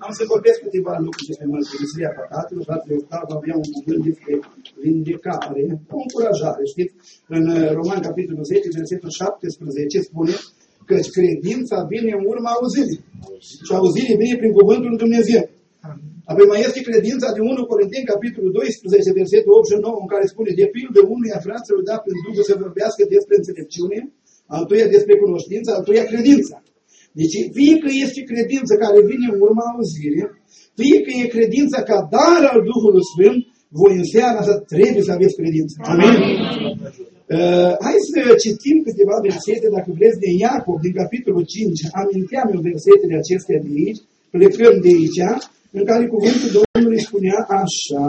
Am să vorbesc câteva lucruri despre mărturisirea păcatelor. Fratele Octav avea un cuvânt despre vindecare, o încurajare, știți? În Roman, capitolul 10, versetul 17, spune că credința vine în urma auzirii. Și auzirii vine prin cuvântul lui Dumnezeu. Apoi mai este credința de 1 Corinteni, capitolul 12, versetul 8 și 9, în care spune: de pildă unuia fraților da prin Duhul să vorbească despre înțelepciune, altuia despre cunoștință, altuia credința. Deci fie că este credință care vine în urma auzirii, fie că e credința ca dar al Duhului Sfânt, voi în seara asta trebuie să aveți credință. Amin? Hai să citim câteva versete, dacă vreți, de Iacob, din capitolul 5. Aminteam eu versetele acestea de aici, plecăm de aici, în care cuvântul Domnului spunea așa: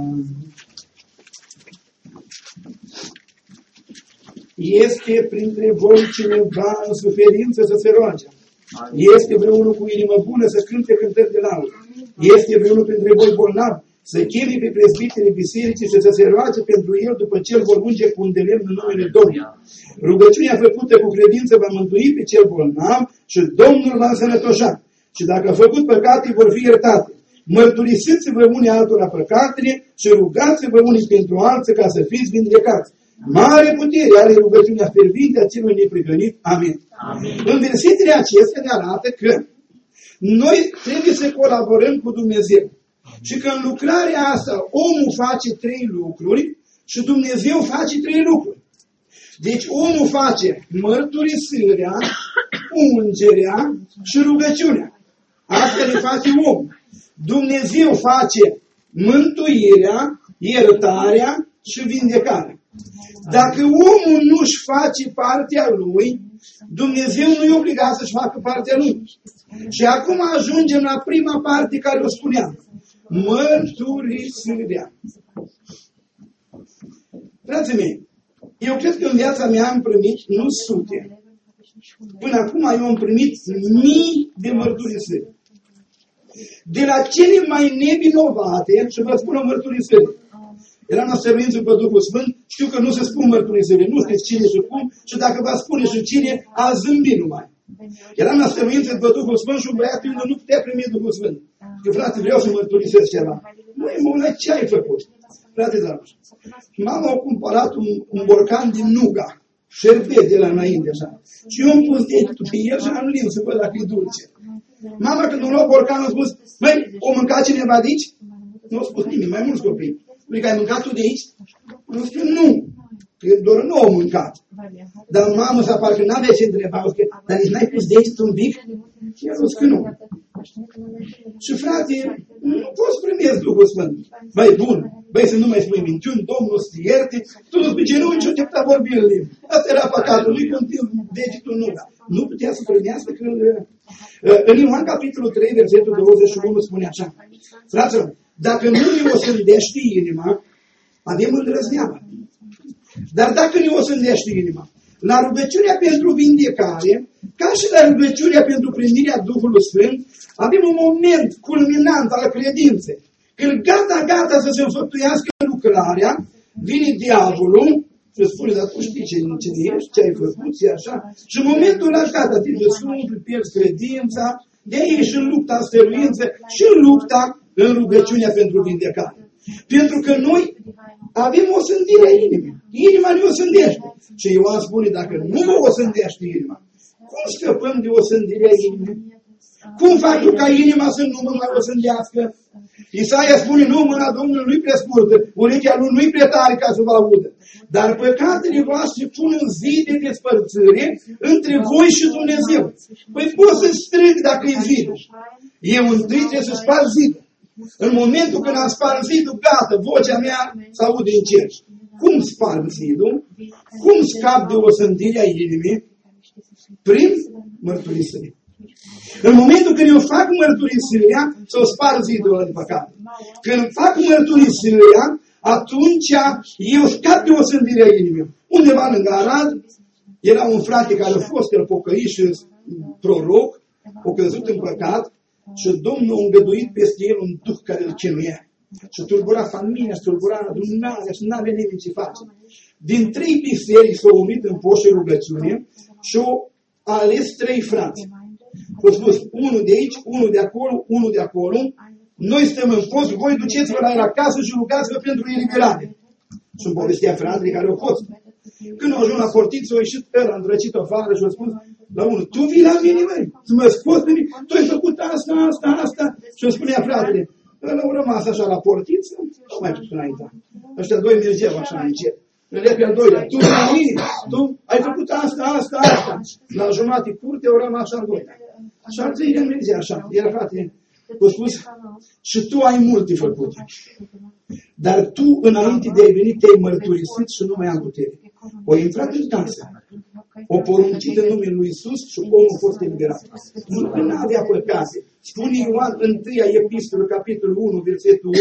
este printre voi cineva în suferință să se roage? Este vreunul cu inimă bună să cânte cântări de laudă? Este vreunul printre voi bolnav să cheme pe prezbiterii bisericii și să se roage pentru el după ce îl vor unge cu un de lemn în numele Domnului? Rugăciunea făcută cu credință va mântui pe cel bolnav și Domnul va însănătoșa. Și dacă a făcut păcate, vor fi iertate. Mărturisiți-vă unii altora păcatele și rugați-vă unii pentru alții ca să fiți vindecați. Mare putere are rugăciunea fervinte a celui neprihănit. Amin. Amin. În versetele acestea ne arată că noi trebuie să colaborăm cu Dumnezeu. Și că în lucrarea asta omul face 3 lucruri și Dumnezeu face 3 lucruri. Deci omul face mărturisirea, ungerea și rugăciunea. Asta le face omul. Dumnezeu face mântuirea, iertarea și vindecarea. Dacă omul nu-și face partea lui, Dumnezeu nu e obligat să-și facă partea lui. Și acum ajungem la prima parte care o spuneam. Mărturisirea. Frații mei, eu cred că în viața mea am primit, nu sute, până acum eu am primit mii de mărturisiri. De la cele mai nevinovate, și vă spun o mărturisire. Eram la stăruință pe Duhul Sfânt, știu că nu se spun mărturisire, nu știți cine și cum, și dacă va spune și cine, a zâmbit numai. Eram la stăruință pe Duhul Sfânt și un băiat tânăr nu putea primi Duhul Sfânt. Că frate, vreau să mărturisesc ceva. Măi, mă, ce ai făcut? Frate, dragi, mama a cumpărat un borcan din nuga, șerbet de la înainte, așa. Și eu am pus degetul pe el și am lins să văd dacă e dulce. Mama, când îmi luat borcanul, a spus: măi, o mâncat cineva de aici? Nu a spus nimic, mai mulți copii. Că ai mâncat tu de aici? Nu spune nu. Că doar nu au mâncat. Dar mamă, sau parcă n-avea ce întreba. Dar nici n-ai pus de aici un pic? Și el a spus că nu. Și frate, nu poți primezi Duhul Sfânt. Băi, bun. Băi, să nu mai spui minciuni, Domnul să te ierte. Tu nu pe genunchi și o te-a vorbit în limba. Asta era păcatul. Nu-i continuu degetul nu. Nu putea să primească că... În Ioan capitolul 3, versetul 21 spune așa: fraților, dacă nu ne osândește inima, avem îndrăzneală. Dar dacă ne osândește inima, la rugăciunea pentru vindecare, ca și la rugăciunea pentru primirea Duhului Sfânt, avem un moment culminant al credinței. Când gata să se înfăptuiască lucrarea, vine diavolul și spune: dar tu știi ce ești, ce ai făcut, și așa. Și în momentul ăla, gata, te sufli, pierzi credința, de aici și în lupta în stăruință și în lupta în rugăciunea pentru vindecare. Pentru că noi avem o sândire a inimii. Inima ne o sândește. Și Ioan spune: dacă nu vă o sândește inima, cum scăpăm de o sândire a inimii? Cum fac eu ca inima să nu mă mai o sândească? Isaia spune: nu, mâna Domnului nu-i prea scurtă, urechea lui nu-i prea tare ca să vă audă. Dar păcatele voastre pun în zid de despărțire între voi și Dumnezeu. Păi pot să strig dacă e zidul. Eu întâi trebuie să sparg zidul. În momentul când am spart zidul, gata, vocea mea se aude în cer. Cum sparg zidul? Cum scap de o sândire a inimii? Prin mărturisire. În momentul când eu fac mărturisirea, să-o spar zidul ăla de păcat. Când fac mărturisirea, atunci eu scap de o sândire a inimii. Undeva lângă Arad, era un frate care a fost el pocăit și proroc, a căzut în păcat, și Domnul a îngăduit peste el un duh care îl chinuia. Și tulbura familia, și tulbura adunarea, și n-avea nimeni ce face. Din 3 biserici s-au unit în post și rugăciune și au ales 3 frați. au spus, unul de aici, unul de acolo, unul de acolo, noi stăm în post, voi duceți-vă la el acasă și rugați-vă pentru eliberare. Și îmi povestea fratele care au fost. Când au ajuns la portiță, au ieșit ăla, îndrăcit afară și au spus la unul, tu vii la mine, măi, să mă scoți pe mine, tu ai făcut asta. Și îmi spunea fratele, ăla au rămas așa la portiță, nu mai putut înainte. Ăștia doi mergeau așa încet. Îl pe al doilea, tu la mine, tu ai făcut asta. La jumătate curte au rămas așa al doilea. Și al treilea mergea așa. Iar frate, au spus, și tu ai multe făcute. Dar tu, înainte de a veni, te-ai mărturisit și nu mai am putere. O intrat în casă. O poruncit în numele lui Iisus și omul a fost eliberat. Nu că n-avea păcate. Spune Ioan în 1 epistolă, capitolul 1, versetul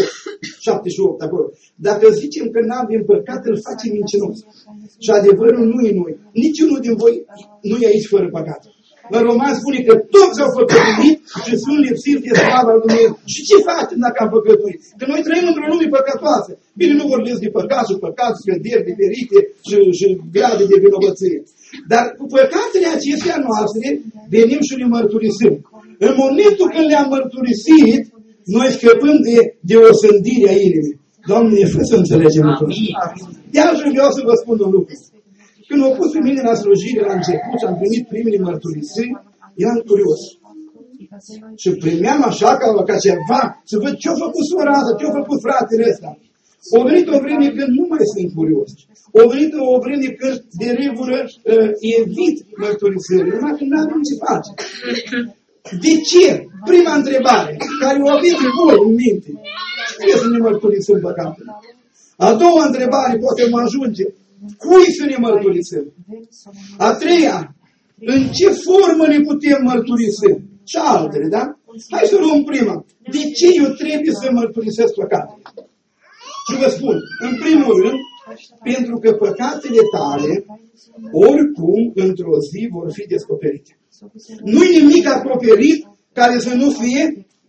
78 acolo. Dacă zicem că n-avem păcat, îl facem mincinos. Și adevărul nu e noi. Niciunul din voi nu e aici fără păcat. În Roman spune că toți au păcătuit și sunt lipsiți de slava lui Dumnezeu. Și ce facem dacă am păcătuit? Că noi trăim într-o lume păcătoasă. Bine, nu vorbesc de păcat și păcat, scăderi diferite și grade de vinovăție. Dar cu păcatele acestea noastre venim și le mărturisim. În momentul când le-am mărturisit, noi scăpăm de o sândire a inimii. Doamne, ne fă să înțelegem lucrul ăsta. De-aia vreau să vă spun un lucru. Când m-au pus pe mine la slujire la început și am primit primele mărturisiri, eram curios. Și primeam așa ca ceva să văd ce-a făcut sora asta, ce-a făcut fratele ăsta. O venit o vreme când nu mai sunt curios. O venit o vreme când de regulă evit mărturisirile, numai când n-avem ce face. De ce? Prima întrebare, care o aveți voi în minte. Trebuie să ne mărturisim păcatele. A doua întrebare, poate mă ajunge. Cui să ne mărturisim? A treia, în ce formă ne putem mărturisi? Și altele, da? Hai să luăm prima. De ce eu trebuie să mărturisesc păcatele? Și vă spun, în primul rând, pentru că păcatele tale, oricum, într-o zi, vor fi descoperite. Nu-i nimic acoperit care să nu fie.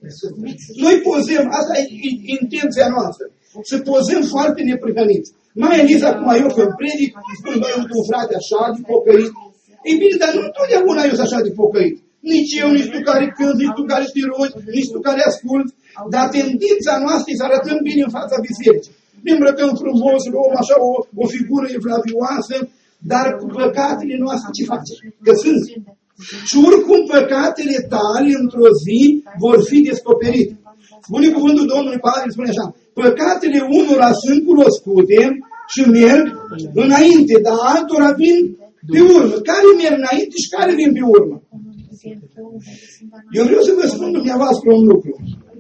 Noi pozăm, asta e intenția noastră, să pozăm foarte neprihăniți. Mai ales acum eu când predic, spun, băi, uite un frate așa de pocăit. Ei bine, dar nu întotdeauna eu sunt așa de pocăit. Nici eu, nici tu care cânti, nici tu care știi rogi, nici tu care asculti. Dar tendința noastră e să arătăm bine în fața bisericii. Ne îmbrăcăm frumos, luăm așa o figură evlavioasă, dar cu păcatele noastre ce facem? Că sunt. Și oricum păcatele tale într-o zi vor fi descoperite. Spune cuvântul Domnului Pavel, spune așa, păcatele unora sunt cunoscute și merg înainte, dar altora vin pe urmă. Care merg înainte și care vin pe urmă? Eu vreau să vă spun dumneavoastră un lucru.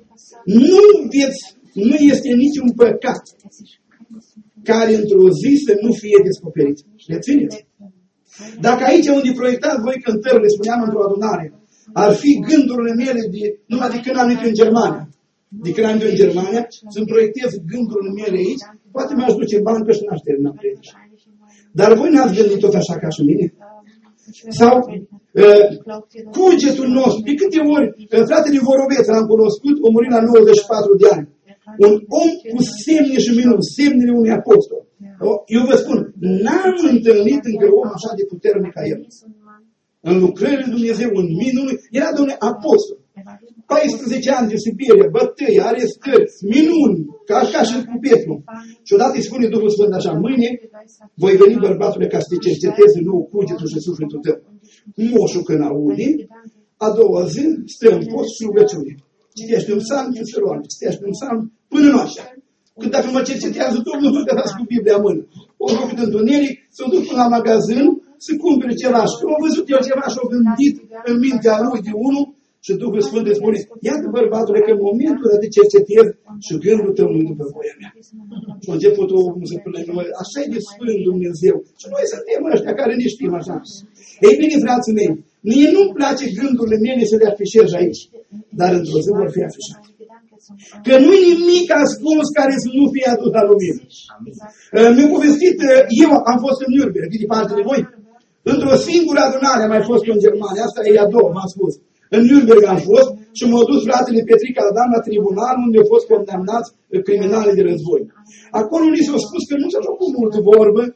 Nu este niciun păcat care într-o zi să nu fie descoperit. Rețineți? Dacă aici unde proiectați voi cântările, spuneam într-o adunare, ar fi gândurile mele numai de când am venit în Germania. De când am venit în Germania, să-mi proiectez gândurile mele aici, poate mi-aș duce în bancă și n-aș termina predica. Dar voi n-ați gândit tot așa ca și mine? Sau cugetul nostru, de câte ori fratele Vorobeț l-am cunoscut, a murit la 94 de ani. Un om cu semne și minuni, semnele unui apostol. Eu vă spun, n-am întâlnit încă om așa de puternic ca el. În lucrările lui Dumnezeu, în minuni, era de un apostol. 14 ani de Siberia, bătăi, arestări, minuni, ca și cu Petru. Și odată îi spune Duhul Sfânt așa, mâine voi veni, bărbatule, ca să te cercetezi nou cugetul și sufletul tău. Moșul când aude, a doua zi stă în post și rugăciune. Citește un psalm și se roagă, citește un psalm până noaptea. Când dacă mă cercetează Domnul, nu că dați cu Biblia în mână. O făcut întuneric, s-o duc până la magazin, să cumpere ceva. Și când a văzut el ceva și a gândit în mintea lui de unul, și Duhul Sfânt îi spune, iată bărbatule că în momentul ăla te cercetez și gândul tău nu după voia mea. Și a început omul să spune, așa e de Sfânt Dumnezeu. Și noi suntem ăștia care ne știm așa. Ei bine, frații mei, mie nu-mi place gândurile mele să le afișez aici, dar într-o zi vor fi afișate. Că nu-i nimic ascuns care să nu fie adus la lumină. Mi-a povestit, eu am fost în Nürnberg, de parte de voi, într-o singură adunare am mai fost eu în Germania, asta e a doua, m-am spus. În Nürnberg am fost și m-a dus fratele Petric Adam la tribunal unde au fost condamnați criminali de război. Acolo ni s-a spus că nu s-a făcut multă vorbă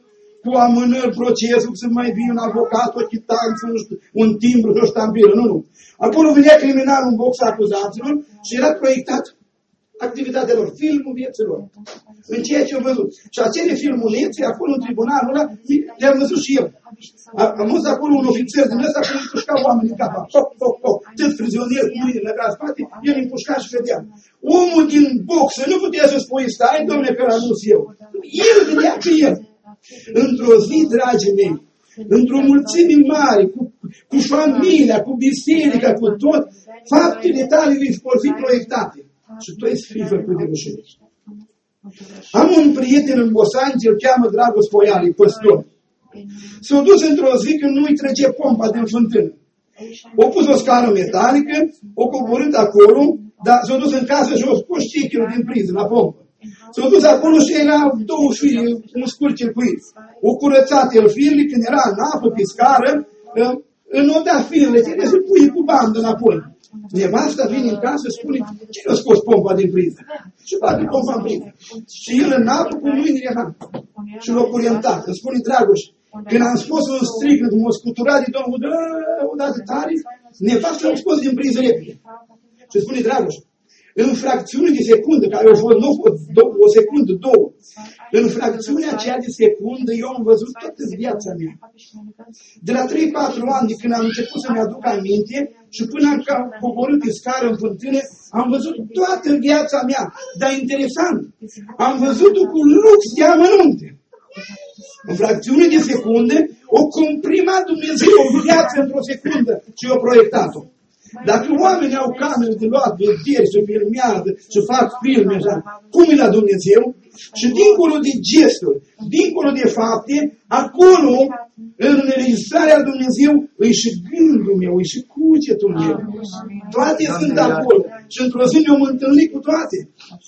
cu amânări procesul, să mai vine un avocat, o chitanță, un timbru, o ștampilă. Nu. Acolo venea criminalul în boxa acuzaților și era proiectat activitatea lor, filmul vieților. În ceea ce au văzut. Și acele filmulețe, acolo în tribunalul ăla, le-am văzut și eu. Am văzut acolo un ofițer din ăsta care îi împușca oamenii în capa. Pop, pop, pop. Tât prizonier cu mâinile la spate, el îi împușca și vedea. Omul din boxă nu putea să spui, stai, domne, că l-am dus eu. El vedea pe el. Într-o zi, dragii mei, într-o mulțime mare, cu familia, cu biserica, cu tot, faptele tale vor fi proiectate. Și tu ai să fii făcut de rușine. Am un prieten în Bosanci, îl cheamă Dragos Foiali, păstor. S-a dus într-o zi când nu-i trece pompa din fântână. O pus o scară metalică, o coborât acolo, dar s-a dus în casă și o scos chechiul din priză la pompă. S-a dus acolo și era două fire, un scurt circuit. O curățat el firele, când era în apă, pe scară, înodea firele, trebuie să pui cu bandă înapoi. Nevasta vine în casă și spune, cine a scos pompa din priză? Și bate pompa în priză. Și el în apă cu mâinile în apă. Și l-a curentat. Îmi spune Dragoș, când am spus un strigăt, m-a scuturat de Domnul, odată tare, nevasta l-a scos din priză repede. Și spune Dragoș, în fracțiune de secundă, care a fost, nu a fost o secundă, două, în fracțiunea aceea de secundă, eu am văzut toată viața mea. De la 3-4 ani, de când am început să-mi aduc aminte, și până am coborât pe scară în fântâne, am văzut toată viața mea. Dar interesant, am văzut-o cu lux de amănunte. În fracțiune de secunde, o comprima Dumnezeu o viață într-o secundă și o proiectat-o. Dacă oamenii au camere de luat vederi și filmează și fac filme așa, cum e la Dumnezeu? Și dincolo de gesturi, dincolo de fapte, acolo, în înregistrarea Dumnezeu, îi și gândul meu, îi și cugetul meu. Toate sunt acolo. Și într-o zi ne-am întâlnit cu toate.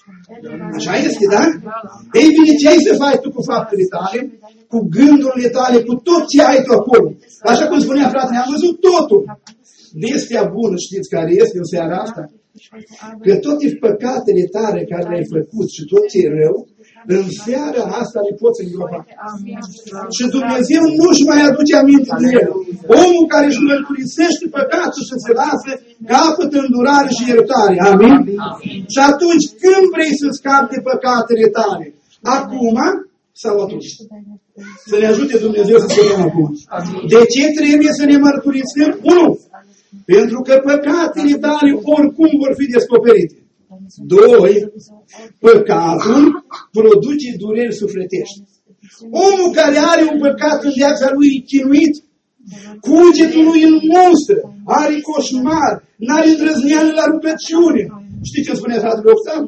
Așa este, da? Ei bine, ce ai să faci tu cu faptele tale, cu gândurile tale, cu tot ce ai tu acolo? Așa cum spunea fratele, am văzut totul. Vestea bună, știți care este în seara asta? Că toate păcatele tale care le-ai făcut și tot ce e rău, în seara asta le poți îngropa. Și Dumnezeu nu-și mai aduce aminte de el. Omul care își mărturisește păcatul și se lasă, capătă îndurare și iertare. Amin? Și atunci, când vrei să scapi de păcatele tale? Acum sau atunci? Să ne ajute Dumnezeu să se dăm acum. De ce trebuie să ne mărturisim? 1. Pentru că păcatele tale oricum vor fi descoperite. 2. Păcatul produce dureri sufletești. Omul care are un păcat în viața lui chinuit, cugetul lui îl mustră, are coșmar, n-are îndrăzneală la rugăciune. Știi ce spune fratele Octav?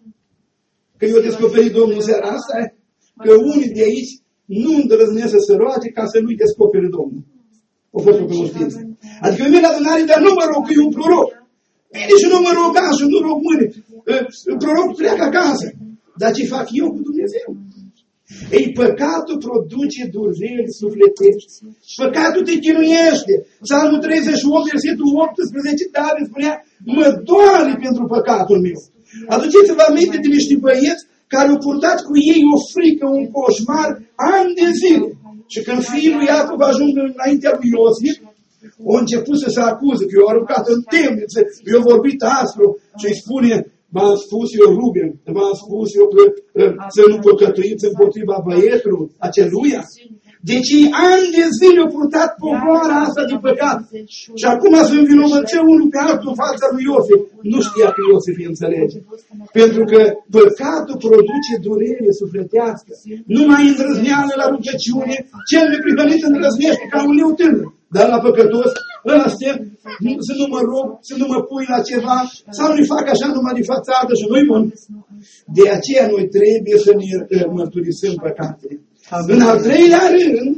Că eu descoperit Domnul seara asta, că unii de aici nu îndrăznesc să se roage ca să nu-i descopere Domnul. O fost o cunoștință. Adică eu vin la adunare, dar nu mă rog că e un proroc. Bine și nu mă rog așa, nu rog mâine. Prorocul pleacă acasă. Dar ce fac eu cu Dumnezeu? Ei, păcatul produce dureri sufletești. Păcatul te chinuiește. Psalmul 38, versetul 18, David spunea, mă doare pentru păcatul meu. Aduceți-vă aminte de niște băieți care au purtat cu ei o frică, un coșmar, ani de zile. Și când fiul lui Iacov ajunge înaintea lui Iosif, au început să se acuze, că i-au aruncat în temniță, i-au vorbit aspru și îi spune, m-am spus eu Ruben, m-am spus eu că să nu păcătuiți împotriva băietului aceluia. Deci ani de zile au purtat povoara asta de păcat. Și acum să învinovățe unul pe altul în fața lui Iosif. Nu știa că Iosif îi înțelege. Pentru că păcatul produce durere sufletească. Numai îndrăzneală la rugăciune, cel neprihănit îndrăznește ca un leu tânăr. Dar la păcătos, ăla să nu mă rog, să nu mă pui la ceva, sau nu-i fac așa numai de fațadă și nu-i bun. De aceea noi trebuie să ne mărturisim păcatele. În al treilea rând,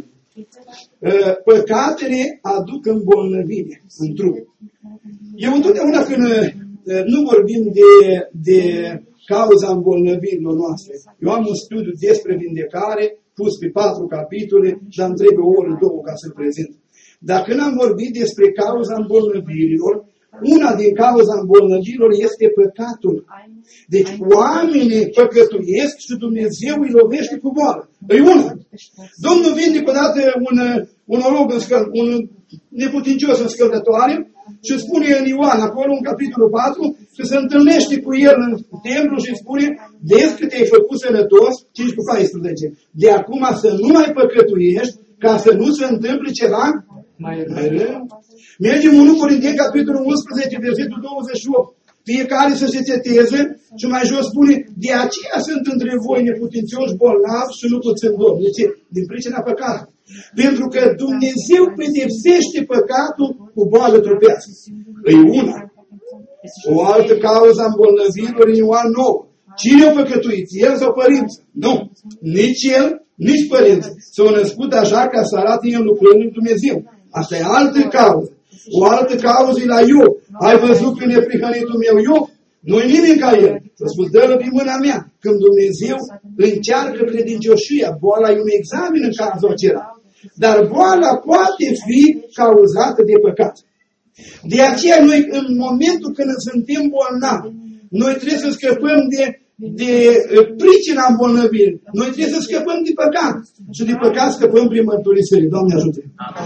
păcatele aduc îmbolnăvire în trup. Eu întotdeauna când nu vorbim de cauza îmbolnăvirilor noastre, eu am un studiu despre vindecare, pus pe 4 capitole, dar îmi trebuie o oră, 2 ca să prezint. Dar când am vorbit despre cauza îmbolnăvirilor, Una din cauza îmbolnăvirilor este păcatul. Deci oamenii păcătuiesc și Dumnezeu îi lovește cu boală. E una. Domnul vindecă odată un orog, un neputincios în scăldătoare și spune în Ioan, acolo în capitolul 4, că se întâlnește cu el în templu și spune, vezi că te-ai făcut sănătos, 5:14. De acum să nu mai păcătuiești, ca să nu se întâmple ceva mai rău. Mergem 1 Corinteni, capitolul 11, versetul 28. Fiecare să se țeteze și mai jos spune, de aceea sunt între voi neputincioși, bolnavi și nu puțin domni. De ce? Din pricina păcatului. Pentru că Dumnezeu pedepsește păcatul cu boală trupească. E una. O altă cauză a îmbolnăvirilor în Ioan 9. Cine a păcătuit? El sau părinții? Nu. Nici el, nici părinții. S-au născut așa ca să arate el lucrând în Dumnezeu. Asta e altă cauză. O altă cauză e la Iov. Ai văzut pe neprihănitul meu Iov? Nu-i nimeni ca el. Să spus, dă-l din mâna mea. Când Dumnezeu încearcă credincioșia, boala e un examen în cazul acela. Dar boala poate fi cauzată de păcat. De aceea noi, în momentul când suntem bolnavi, noi trebuie să scăpăm de pricina îmbolnăvirii. Noi trebuie să scăpăm de păcat. Și de păcat scăpăm prin mărturisire. Doamne ajută!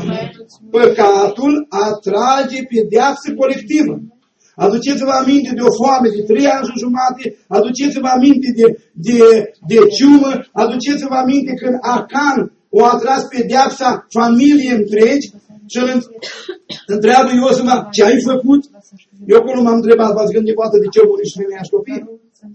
Păcatul atrage pedeapsă colectivă. Aduceți-vă aminte de o foame de 3 ani și jumate, aduceți-vă aminte de ciumă, aduceți-vă aminte când Acan o atras pedeapsa familiei întregi și îl întreabă Iosua, ce ai făcut? Eu acolo m-am întrebat, v-ați gândit poate de ce au murit și femeia și copiii?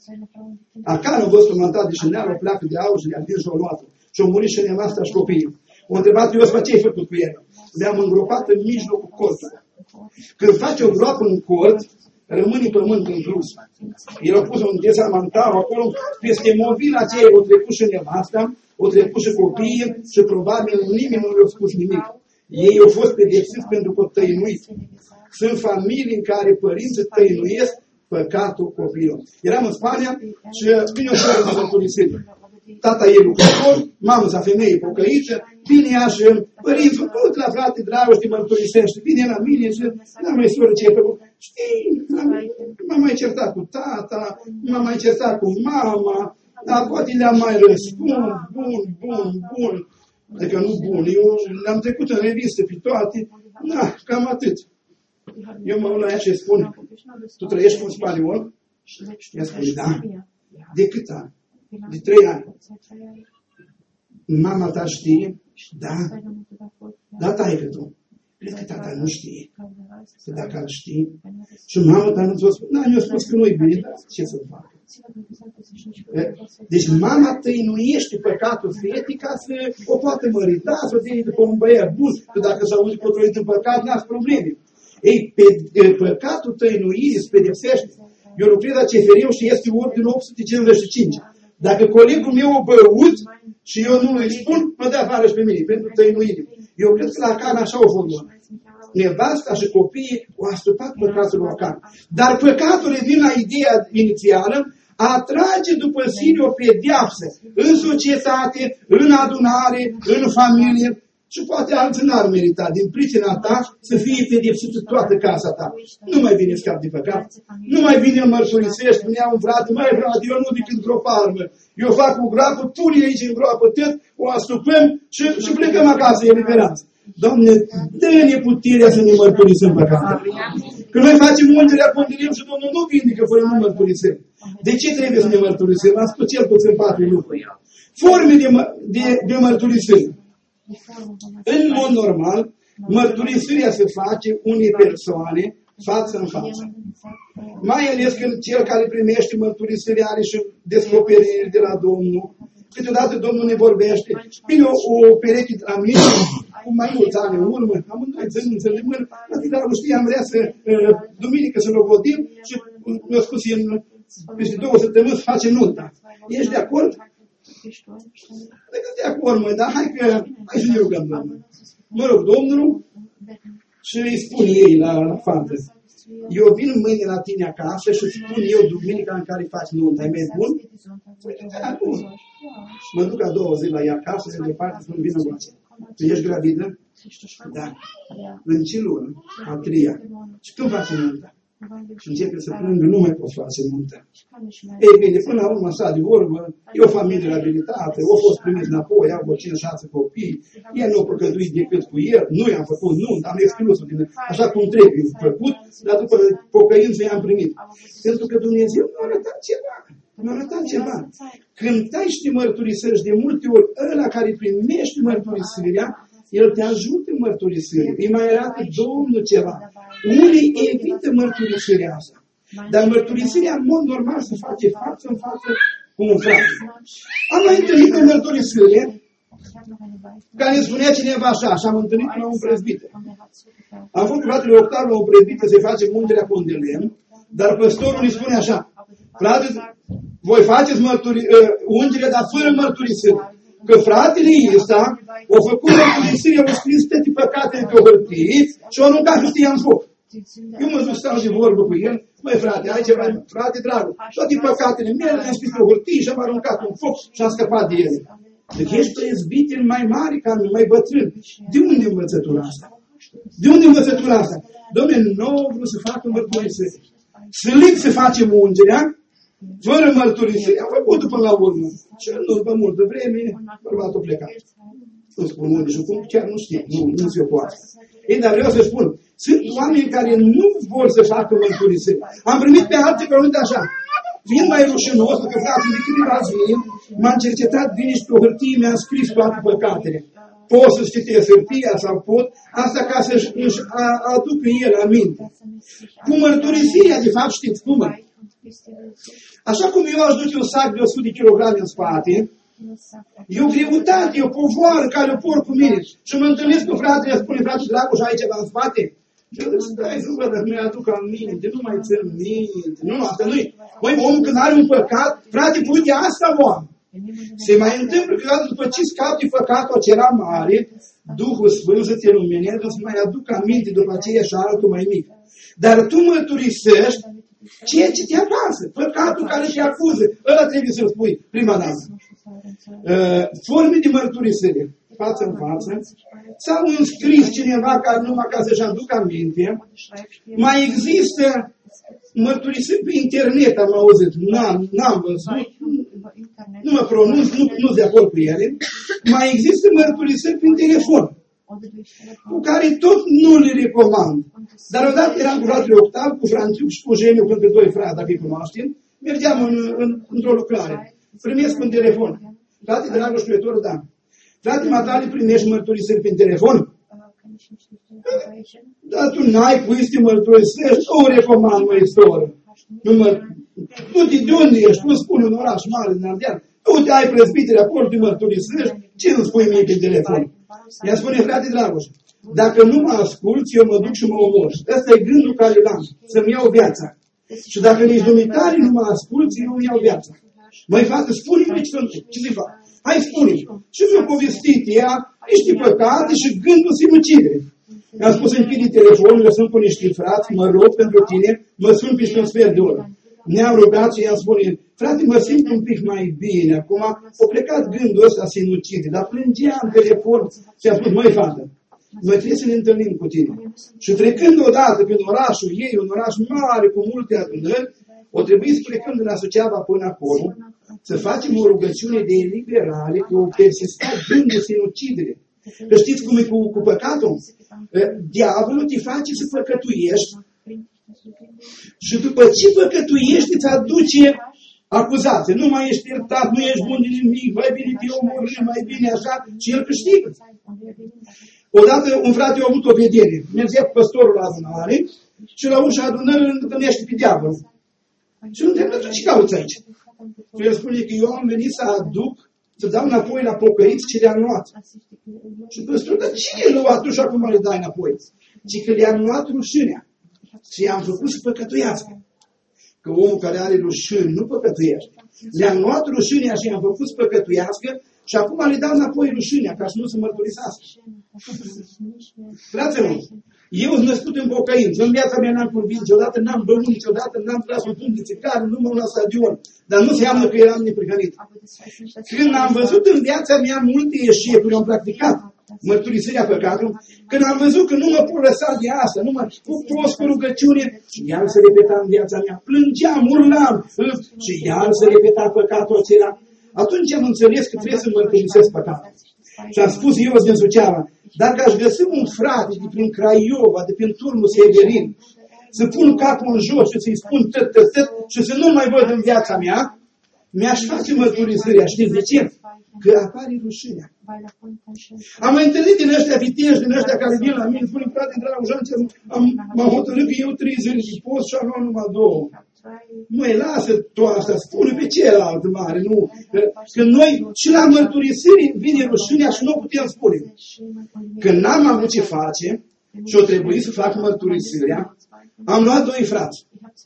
Acan a fost montat de șineală, o pleacă de aur și le-a prins și o luat. Și au murit și nevasta și copiii. O întrebat Iosua, ce ai făcut cu el? Le-am îngropat în mijlocul cortului. Când faci o groapă în cort, rămâne pământ în plus. El a pus un desamantar acolo, peste movila aceea o trecut și nevasta, o trecut și copiii și probabil nimeni nu le-a spus nimic. Ei au fost pedepsiți pentru că tăinuit. Sunt familii în care părinții tăinuiesc păcatul copilului. Eram în Spania și vine o soră de mărturisire. Tata e lucrător, mama sa femeie pocăită, vine ea și părinții, tot la frate, dragoste, mărturisește, vine la mine și n-am mai soră ce ai făcut. Știi, m-am mai certat cu tata, m-am mai certat cu mama, dar poate le-am mai răspuns, bun. Adică nu bun, eu le-am trecut în revistă pe toate, cam atât. Eu mă uit la ea și spun, tu trăiești cu un spaniol? Ea spune, da. De cât ani? De 3 ani. Mama ta știe? Da. Da, taică tu. Cred că tata nu știe. Că dacă ar ști. Și mama ta nu ți-o spune. Da, mi-a spus că nu-i bine, dar ce să fac? Deci mama tăinuiește păcatul fetei ca să o poată mărita, să o dea după un băiat bun. Că dacă s-a auzit potrivit în păcat, n-ați probleme. Ei, păcatul tăinuirii se pedepsește. Eu lucrez la CFR-ul și este ordin 855. Dacă colegul meu a băut și eu nu îi spun, mă dă afară și pe mine, pentru tăinuire. Eu cred că la Acan așa o formă. Nevasta și copiii au astupat păcatul lui Acan. Dar păcatul, revin la ideea inițială, atrage după sine o pedeapsă în societate, în adunare, în familie. Și poate alții n-ar merita din pricina ta să fie pedepsită toată casa ta. Nu mai vine scap de păcat. Nu mai vine în mărturisești, spunea un frate, mai frate, eu nu decât într-o palmă. Eu fac o groapă, pune aici în groapă tot, o astupăm și plecăm acasă, eliberanță. Doamne, dă-ne puterea să ne mărturisim păcatul. Când noi facem ungerea, ponderim și Domnul nu vindecă fără nu mărturisim. De ce trebuie să ne mărturisim? Am spus cel puțin 4 lucruri. Forme de mărturisire. În mod normal, mărturisirea se face unei persoane față în față. Mai ales când cel care primește mărturisirea are și descoperiri de la Domnul. Câteodată Domnul ne vorbește. Bine, o pereche la mine, cu mai mulți ani în urmă, amândoi zănânță de mână, dar știi, am vrea să, duminică să logodim și mi-a spus peste 2 săptămâni să face nunta. Ești de acord? De acord, măi, dar hai să ne rugăm, Domnul. Mă rog, Domnul, și îi spun ei la fată. Eu vin mâine la tine acasă și îți spun eu duminica în care faci nunta. Ai mers bun? Acum. Mă duc a 2 zile la ea acasă și de departe spun vină goață. Tu ești gravidă? Da. În ce lună? A treia. Și când face nunta? Și începe să plângă, nu mai pot face nuntă. Ei bine, până la urmă, așa de vorbă, e o familie reabilitată, au fost primiți înapoi, au 5-6 copii, el nu a păcătuit decât cu el, nu i-am făcut nuntă, am exclus-o din așa cum trebuie făcut, dar după pocăință i-am primit. Pentru că Dumnezeu mi-a arătat ceva. Mi-a arătat ceva. Când tai și te mărturisești, de multe ori, ăla care primește mărturisirea, el te ajută în mărturisire. Îi mai arată Domnul ceva. Unii evită mărturisirea asta. Dar mărturisirea, în mod normal, se face față în față cu un frate. Am mai întâlnit o mărturisire care îmi spunea cineva așa, și am întâlnit la un prezbiter. Am fost cu fratele Octav la un prezbiter să-i facem ungerea cu un de lemn, dar păstorul îi spune așa, frate, voi faceți ungerea, dar fără mărturisire. Că fratele ăsta a făcut mărturisire, a scris toate păcatele pe hârtie și a aruncat hârtia în foc. Eu mă duc stau de vorbă cu el, măi frate, ai ceva, frate dragul, toate păcatele mele le-am scris pe hârtie și am aruncat în foc și am scăpat de ele. Deci ești prezbiter mai mare ca mine, mai bătrân. De unde învățătura asta? De unde învățătura asta? Dom'le, nu vreau să facă mărturisire. Sălit să facem ungerea, fără mărturisire, am făcut până la urmă. Și nu după multă vreme, bărbatul plecat. Nu spun unde și cum, chiar nu știu, nu se poate. Ei, dar vreau să spun, sunt oameni care nu vor să facă mărturisire. Am primit pe alții cuvinte așa, fiind mai rușinos, că frate, de câteva zile, m-am cercetat bine și pe o hârtie, mi-am scris toate păcatele. Pot să-și citesc hârtia sau pot, asta ca să-și aducă el aminte. Cu mărturisirea, de fapt, știți cum? Așa cum eu aș duce un sac de 100 de kg în spate, e o greutate, e o povoară care o por cu mine. Și mă întâlnesc cu fratele, spune, frate Dragoș, ai ceva în spate? Și eu zic, stai să văd, mi-i aduc aminte, nu mai țin minte. Nu, asta nu-i. Măi, omul când are un păcat, frate, uite, asta om. Se mai întâmplă că după ce scapi de păcatul acela mare, Duhul Sfânt să te luminează, să mai aduc aminte după aceea și altul mai mic. Dar tu mărturisești ceea ce te acasă, păcatul care te acuză, ăla trebuie să-l spui prima dată. Forme de mărturisire, față în față, sau înscris cineva care numai ca să-și aducă aminte, mai există mărturisiri pe internet, am auzit, n-am văzut, nu mă pronunț, nu de acord cu ele, mai există mărturisiri prin telefon, cu care tot nu le recomand. Dar odată eram cu fratele Octav, cu Franțiuc și cu Geniu, când pe doi frați, dacă îi cunoaștem, mergeam într-o lucrare. Primesc un telefon. Frate, Dragoș, Creatorul, da. Frate, Matale, primești mărturisiri prin telefon? Dar tu n-ai cu să mărturisești, nu recomand, mă, istoră. Tu de unde ești? Tu spune un oraș mare din Ardeal. Tu te ai prezbitere acolo, te mărturisești, ce îmi spui mie prin telefon? Ea spune, frate Dragoș, dacă nu mă asculți, eu mă duc și mă omor. Ăsta e gândul care l-am, să-mi iau viața. Și dacă nici dumitare nu mă asculți, eu îmi iau viața. Măi, frate, spune-mi ce să fac. Hai, spune-mi. Și mi-a povestit ea niște păcate și gândul sinucidere. Mi-a spus, închide telefonul, eu sunt cu niște frați, mă rog pentru tine, mă sun peste un sfert de oră. Ne-am rugat și ea spune, frate, mă simt un pic mai bine. Acum a plecat gândul ăsta sinucide, dar plângea în telefon și a spus, măi, fată, noi trebuie să ne întâlnim cu tine. Și trecând odată prin orașul ei, un oraș mare cu multe adunări, o trebuie să plecăm de la Suceava până acolo, să facem o rugăciune de eliberare, cu o persistat gândul sinucidere. Că știți cum e cu păcatul? Diavolul te face să păcătuiești și după ce păcătuiești îți aduce acuzație. Nu mai ești iertat, nu ești bun de nimic, mai bine te omorâi, mai bine așa și el câștigă. Odată un frate a avut o vedere. Mergea cu păstorul la adunare și la ușa adunării îl întâlnește pe diavolul. Și îl întreabă, ce cauți aici? Și el spune că eu am venit să aduc, să dau înapoi la pocăiți ce le-am luat. Și păstorul, dar cine le-a luat tu și acum le dai înapoi? Ci că le-am luat rușinea. Și i-am făcut să păcătuiască. Că omul care are rușini nu păcătuiește. Le-am luat rușinea și i-am făcut să păcătuiască și acum le dau înapoi rușinea ca să nu se mărturisească. Fraților, eu sunt născut în pocăință. În viața mea n-am vorbit niciodată, n-am băut niciodată, n-am tras un punct de țigară, nu m-am la stadion. Dar nu înseamnă că eram neprihănit. Când am văzut în viața mea multe eșecuri, am practicat mărturisirea păcatului, când am văzut că nu mă pot lăsa de asta, nu mă pot cu rugăciune, și iar se repeta în viața mea. Plângeam, urlam, și iar se repeta păcatul acela. Atunci am înțeles că trebuie să mărturisesc păcatul. Și am spus eu din Suceava, dacă aș găsi un frate de prin Craiova, de prin turnul Severin, să pun capul în jos și să-i spun tăt și să nu mai văd în viața mea, mi-aș face mărturisirea. Știți de ce? Că apare rușinea. Am mai întâlnit din ăștia viteji, din ăștia care vin la mine, spune, frate, dragul Jean, m-am hotărât că eu 30 de post și am luat numai 2. Măi, lasă tot asta, spune pe celălalt mare, nu? Că noi și la mărturisire vine rușinea și nu putem spune. Când n-am avut ce face și o trebuie să fac mărturisirea, am luat 2 frați.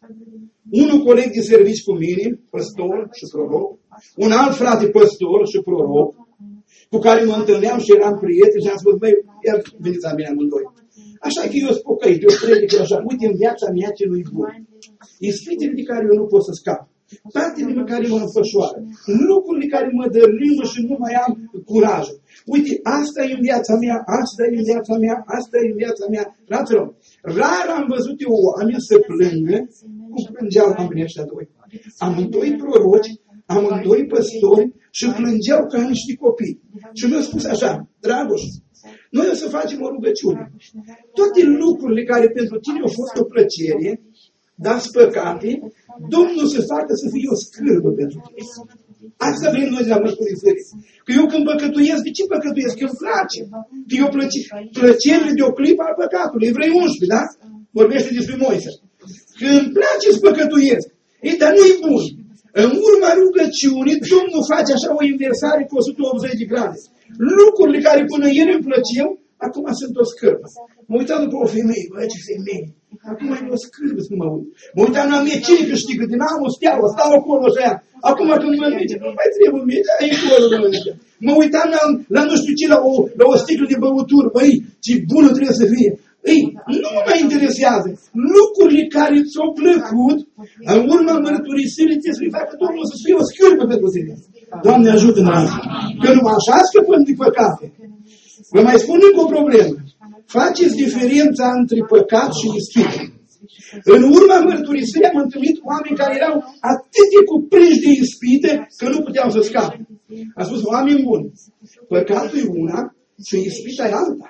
Unul coleg de servici cu mine, păstor și proroc, un alt frate păstor și proroc, cu care mă întâlneam și eram prieteni și am spus, băi, iar veniți la mine amândoi. Așa că eu sunt pocăit, eu predic așa, uite în viața mea ce nu-i bun. Ispitele de care eu nu pot să scap, partele care mă înfășoară, lucrurile care mă dărâmă și nu mai am curajul. Uite, asta e în viața mea, asta e în viața mea, asta e în viața mea. Fraților, rar am văzut eu oameni să plângă cum plângeau oamenii ăștia 2. Amândoi proroci, amândoi păstori și plângeau ca niște copii. Și mi-au spus așa, Dragoș, noi o să facem o rugăciune. Toate lucrurile care pentru tine au fost o plăcere, dar păcate, Domnul să facă să fie o scârbă pentru tine. Asta vrem noi de la mărturisire. Că eu când păcătuiesc, de ce păcătuiesc? Că îmi place. Că eu plăcerile de o clipă al păcatului. Evrei 11, da? Vorbește despre Moise. Că îmi place să păcătuiesc. Ei, dar nu-i bun. În urma rugăciunii, Domnul face așa o inversare cu 180 de grade. Lucrurile care până ieri îmi plăceau, acum sunt o scârbă. Mă uitam după o femeie, bă, ce femeie. Acum e o scârbă să mă uit. Mă uitam la mie, cine câștigă? Din am o steaua, stau acolo și aia. Acum când mă merge, nu mai trebuie mie, da, e acolo, mă uitam la nu știu ce, la o sticlă de băutură, băi, ce bună trebuie să fie. Ei, nu mă mai interesează. Lucrurile care ți-au plăcut, în urma mărturisirii, trebuie să-i facă Domnul să fie o scârbă pentru tine. Doamne, ajută-ne asta. Că nu așa scăpăm de păcate. Vă mai spun încă o problemă. Faceți diferența între păcat și ispită. În urma mărturisirii am întâlnit oameni care erau atât de cuprinși de ispite că nu puteau să scape. Am spus, oameni buni, păcatul e una și ispita e alta.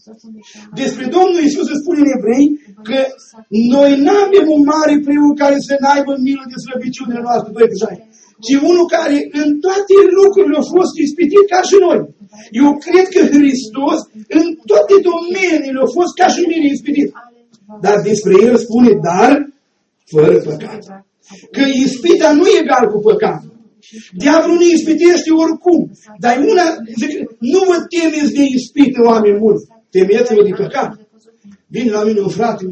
Despre Domnul Iisus se spune în Evrei că noi n-avem un mare preot care să n-aibă milă de slăbiciunile noastre, ci unul care în toate lucrurile a fost ispitit ca și noi. Eu cred că Hristos în toate domeniile a fost ca și mine ispitit. Dar despre El spune, dar fără păcat. Că ispita nu e egal cu păcatul. Diavolul ne ispitește oricum. Dar una, zic, nu vă temeți de ispită, oameni mulți. Temeți-vă de păcat. Vine la mine un frate,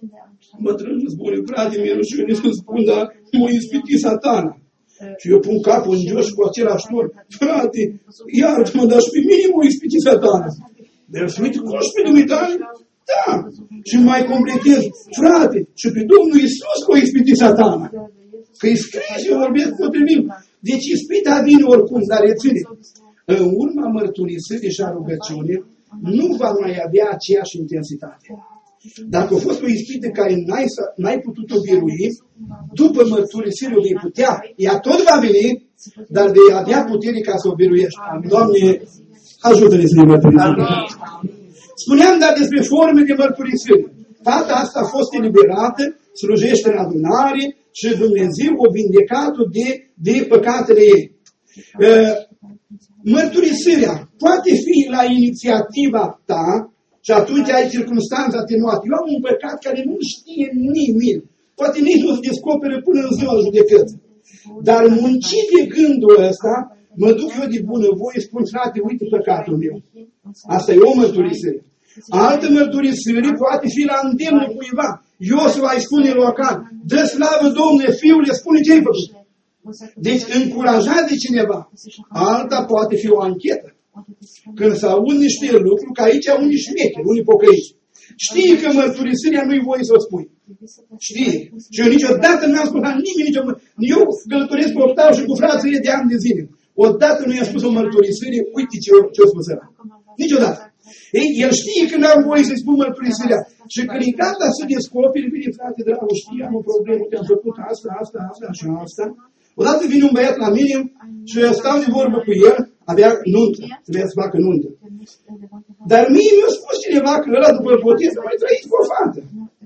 mă trăjesc, spune, frate, mi-e rușine să spun, dar m-a ispitit Satana. Și eu pun capul în jos cu același ton. Frate, iartă-mă, dar și pe mine m-a ispitit Satana. Dar să uite, cum și pe Dumitare? Da. Și mai completez, frate, și pe Domnul Iisus că a ispitit Satana. Că-i scris, eu vorbesc potrivit. Deci ispita vine oricum, dar reține. În urma mărturisirii și a rugăciunii, nu va mai avea aceeași intensitate. Dacă a fost o ispită care n-ai putut-o birui, după mărturisire o vei putea. Ea tot va veni, dar vei avea putere ca să o biruiești. Doamne, ajută-ne să ne mărturisim. Spuneam dar despre forme de mărturisire. Fata asta a fost eliberată, slujește în adunare și Dumnezeu o vindecat-o de păcatele ei. Mărturisirea poate fi la inițiativa ta și atunci ai circunstanța atenuată. Eu am un păcat care nu știe nimeni. Poate nici nu se descoperă până în ziua judecății. Dar muncit de gândul ăsta, mă duc eu de bunăvoie, spun, frate, uite păcatul meu. Asta e o mărturisire. Altă mărturisire poate fi la îndemnul cuiva. Iosua îi spune local, dă slavă, Domnule, fiule, spune ce ai făcut. Deci încurajat de cineva. Alta poate fi o anchetă. Când se aud niște lucruri, că aici unii șmecheri, unii pocăiți. Știi că mărturisirea nu-i voie să o spui. Știi. Și eu niciodată n-am spus la nimeni, eu călătoresc pe Optau și cu frații de ani de zile. Odată nu i-a spus o mărturisire, uite ce a spus ăla. Niciodată. Ei, el știe când am voie să-i spun mărturisirea. Și când e gata să descoperi, vine, frate, dragă, știi, am o problemă, te-am făcut asta și asta. Odată vine un băiat la mine și eu stau de vorbă cu el, avea nuntă, trebuia să facă nuntă. Dar mie mi-a spus cineva că ăla după botez a mai trăit cu o fată.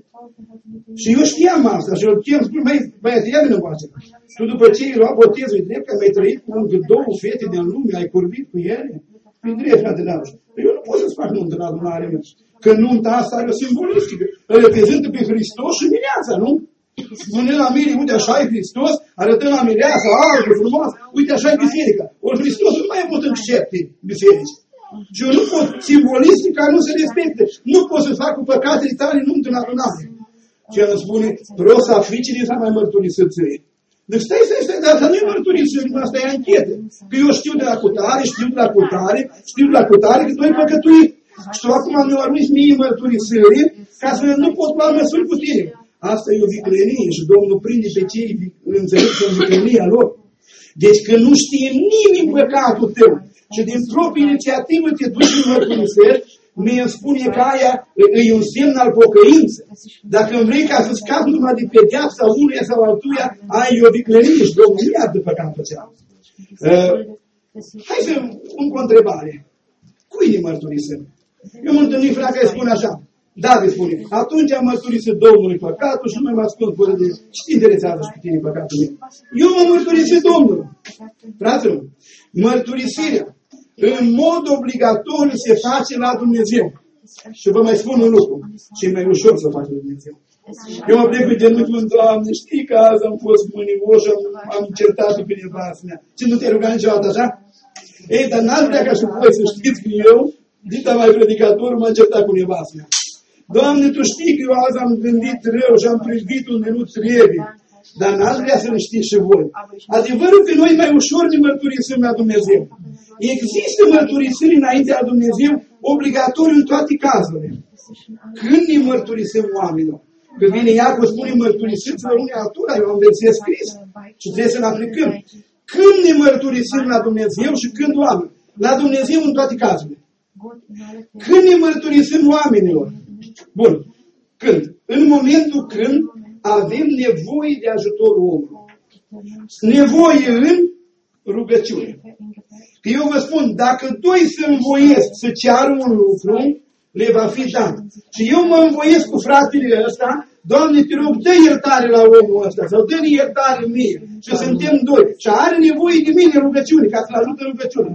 Și eu știam asta și eu chem, spun, băiat, ia vină încoace. Tu după ce ai luat botezul, e drept că ai trăit cu două fete din lume, ai corbit cu ele? E drept, frate, dragă. Eu nu pot să-ți fac nuntă la adunare mea. Că nunta asta are o simbolistică. Îl reprezintă pe Hristos și mireasa, nu? Spune la mine, uite așa e Hristos, arătăm la mireasa, albă, frumoasă, uite așa e biserica. Ori Hristos nu mai pot accepte biserici. Și eu nu pot, simbolistica nu se respecte. Nu pot să fac cu păcatele tale nuntă în adunare. Și el îmi spune, vreau să afli cine s-a mai mărturisit ție. Deci stai, dar asta nu e mărturisire, asta e anchetă. Că eu știu de la cutare, știu de la cutare, că tu ai păcătuit. Și tu acum mi-o arunci mie mărturisire ca să nu pot lua măsuri cu tine. Asta e o viclenie și Domnul prinde pe cei înțelepți în viclenia lor. Deci că nu știe nimeni păcatul tău și din proprie inițiativă te duci în mărturisești, mie îmi spune că aia e un semn al pocăinței. Dacă îmi vrei ca să scapi numai de pedeapsa unuia sau altuia, ai o viclenie și Domnul nu iartă păcatul acela. Hai să încă o întrebare. Cui ne mărturisem? Eu mă întâlnit, frate, care spune așa. David spune, atunci am mărturisit Domnului păcatul și nu mai mă ascund fără de... Și te interesează și pe tine păcatul meu? Eu mă mărturisit Domnului. Fraților, mărturisirea în mod obligatoriu se face la Dumnezeu. Și vă mai spun un lucru. Și e mai ușor să faci la Dumnezeu. Eu mă plec pe genunchi, Doamne, știi că azi am fost mânios, am certat-o pe nevastă mea. Și nu te-ai rugat niciodată așa? Ei, dar n-aș vrea ca și voi să știți că eu, dita mai predicatorul, m-am certat cu nevastă mea. Doamne, Tu știi că eu azi am gândit rău și am privit unde nu trebuie. Dar n-aș vrea să-l știți și voi. Adevărul că noi mai ușor ne mărturisim la Dumnezeu. Există mărturisiri înaintea la Dumnezeu obligatoriu în toate cazurile. Când ne mărturisim oamenilor? Că vine Iacov, spune mărturisiți-vă unii altora, eu am verset scris și trebuie să-l aplicăm. Când ne mărturisim la Dumnezeu și când oameni? La Dumnezeu în toate cazurile. Când ne mărturisim oamenilor? Bun. Când? În momentul când avem nevoie de ajutorul omului. Nevoie în rugăciune. Că eu vă spun, dacă doi se învoiesc să ceară un lucru, le va fi dat. Și eu mă învoiesc cu fratele ăsta, Doamne, te rog, dă iertare la omul ăsta, sau dă-ne iertare mie. Și suntem doi. Și are nevoie de mine în rugăciune, ca să-l ajut în rugăciune.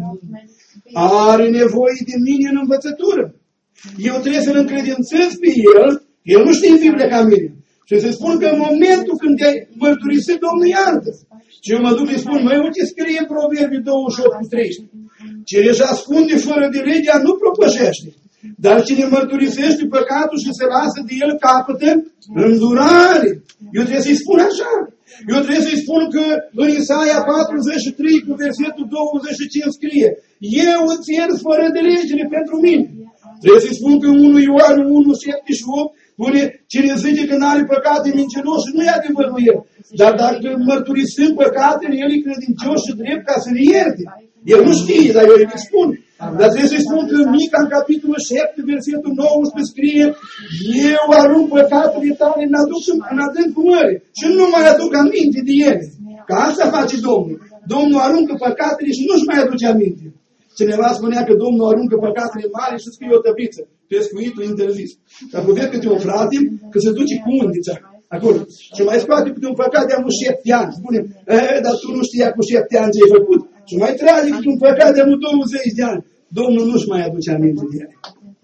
Are nevoie de mine în învățătură. Eu trebuie să-l încredințez pe el, el nu știe în Biblie ca mine. Și să spun că în momentul când te-ai mărturisit, Domnul iartă. Și eu mă duc și spun, măi, uite, scrie în Proverbii 28:13. Cine își ascunde fără de legea nu propășește. Dar cine mărturisește păcatul și se lasă de el capătă îndurare. Eu trebuie să-i spun așa. Eu trebuie să-i spun că în Isaia 43 cu versetul 25 scrie, eu îți iert fără de legile pentru mine. Trebuie să-i spun că 1 Ioan 1:78 spune, cine zice că n-are păcate mincinoși, nu e adevărul el. Dar dacă mărturisim păcatele, el e credincios și drept ca să le ierte. El nu știe, dar eu îi spun. Dar trebuie să-i spun că Mica, în capitolul 7, versetul 19, scrie, eu arunc păcatele tale în adâncul mării și nu mai aduc aminte de ele. Că asta face Domnul. Domnul aruncă păcatele și nu-și mai aduce aminte. Cineva spunea că Domnul aruncă păcatele mari și scrie o tăbliță. Pescuitul interzis. Dacă vezi câte un frate, că se duce cu undița acolo. Și mai scoate câte un păcat de amul 7 ani. Spune, dar tu nu știa cu 7 ani ce ai făcut. Și mai trage câte un păcat de amul 20 de ani. Domnul nu-și mai aduce aminte de ele.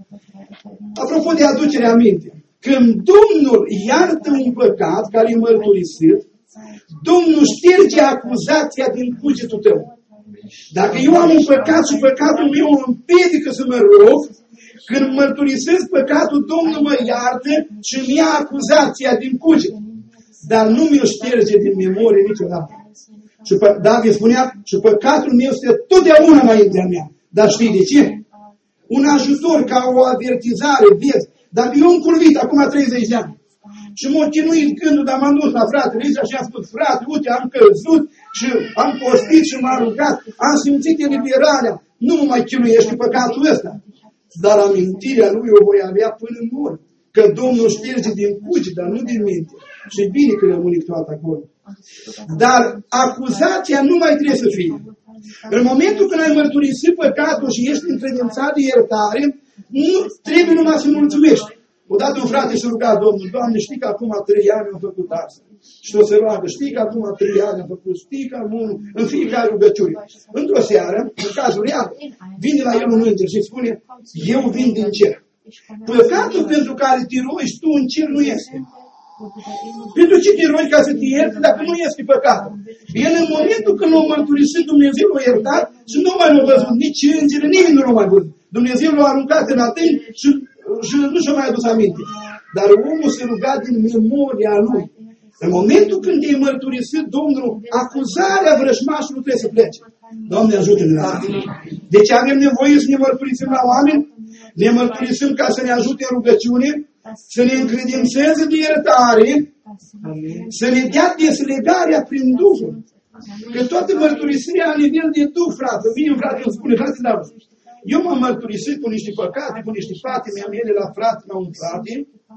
Apropo de aducere aminte. Când Domnul iartă un păcat care e mărturisit, Domnul șterge acuzația din cugetul tău. Dacă eu am un păcat și păcatul meu îmi împiedică să mă rog, când mărturisesc păcatul, Domnul mă iartă și îmi ia acuzația din cuget. Dar nu mi-o șterge din memorie niciodată. Și David spunea, și păcatul meu este totdeauna înaintea mea. Dar știi de ce? Un ajutor ca o avertizare, vezi. Dacă eu am curvit acum 30 de ani și m-a chinuit gândul, dar m-am dus la fratele ăsta și am spus, frate, uite, am căzut și am postit și m-am rugat, am simțit eliberarea, nu mă mai chinuiești păcatul ăsta. dar amintirea lui o voi avea până în mor. Că Domnul șterge din cuge, dar nu din minte. Și e bine că rămâne toată acolo. Dar acuzația nu mai trebuie să fie. În momentul când ai mărturisit păcatul și ești încredințat de iertare, nu trebuie numai să mulțumești. Odată un frate s-a rugat Domnul, Doamne, știi că acum 3 ani am făcut asta. Și o să roagă, știi că acum 3 ani am făcut, știi că în fiecare rugăciune. Într-o seară, în cazul real, vine la el un înger și spune, eu vin din cer. Păcatul pentru care te rogi tu în cer nu este. Pentru ce te rogi ca să te ierte dacă nu este păcatul? El în momentul când l-a mărturisit, Dumnezeu l-a iertat și nu mai l-a văzut nici îngeri, nimeni nu l-a mai văzut. Dumnezeu l-a aruncat în adânc și nu și-a mai adus aminte. Dar omul se ruga din memoria lui. În momentul când te-ai mărturisit, Domnul, acuzarea vrăjmașului trebuie să plece. Doamne, ajută-ne la asta. Deci avem nevoie să ne mărturisim la oameni, ne mărturisim ca să ne ajute în rugăciune, să ne încredințeze de iertare, să ne dea deslegarea prin Duhul. Că toată mărturisirea la nivel de Duh, frate. Vine un frate, îmi spune, frate, dar eu m-am mărturisit cu niște păcate, cu niște fate, mi-am ele la frate, la un frate.